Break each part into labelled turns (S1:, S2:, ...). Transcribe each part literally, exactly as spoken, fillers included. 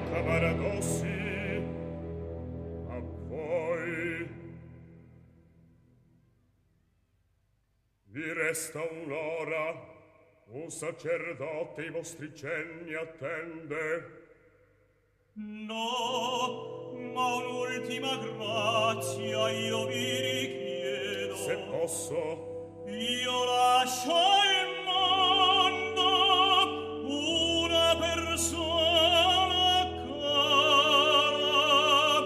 S1: camaradossi, a voi vi resta un'ora, un sacerdote i vostri cenni attende.
S2: No, ma un'ultima grazia io vi richiedo.
S1: Se posso,
S2: io lascio il mondo una persona cara.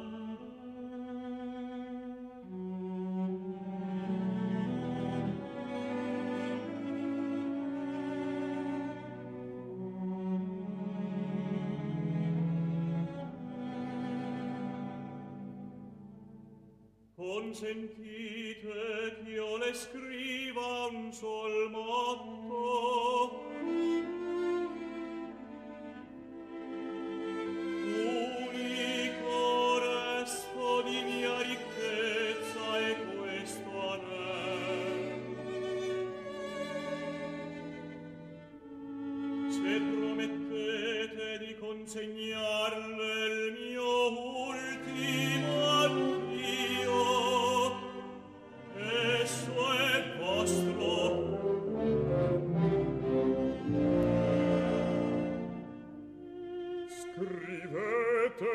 S2: Consentite ch'io le scriva un sol motto. Unico resto di mia ricchezza è questo anel. Se promettete di consegnarle il mio ultimo addio, esso è vostro.
S1: scrivete.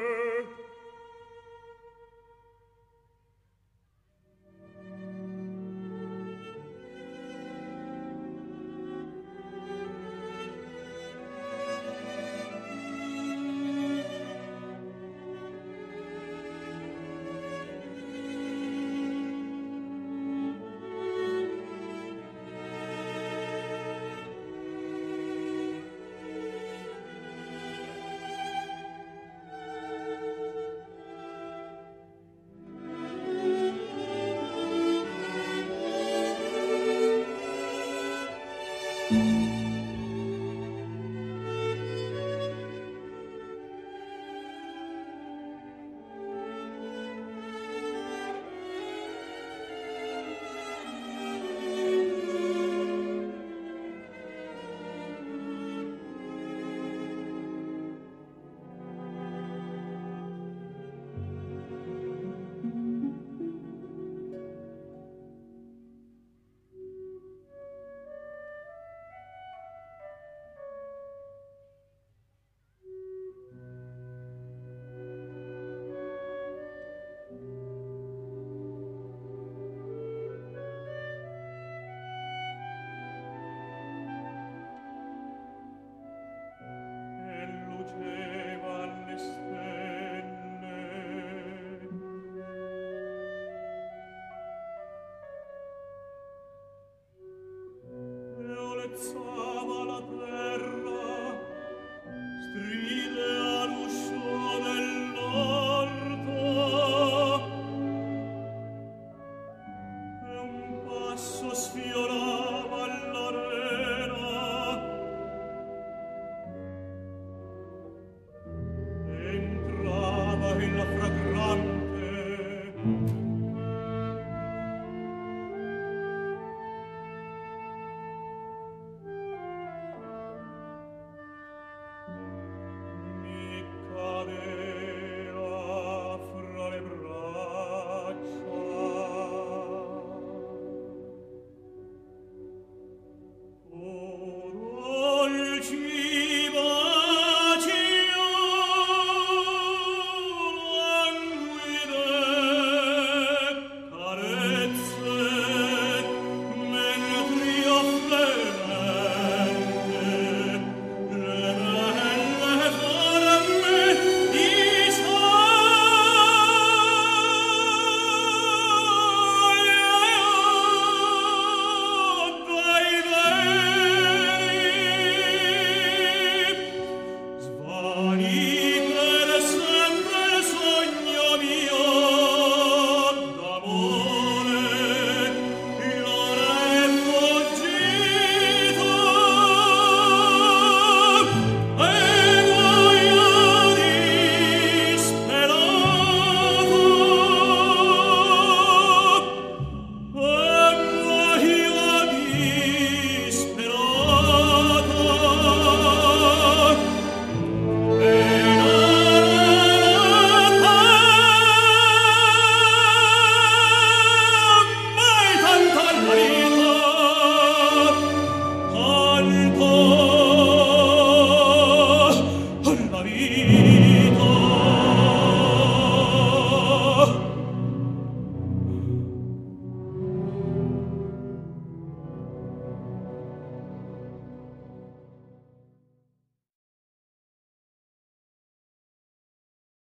S2: Dio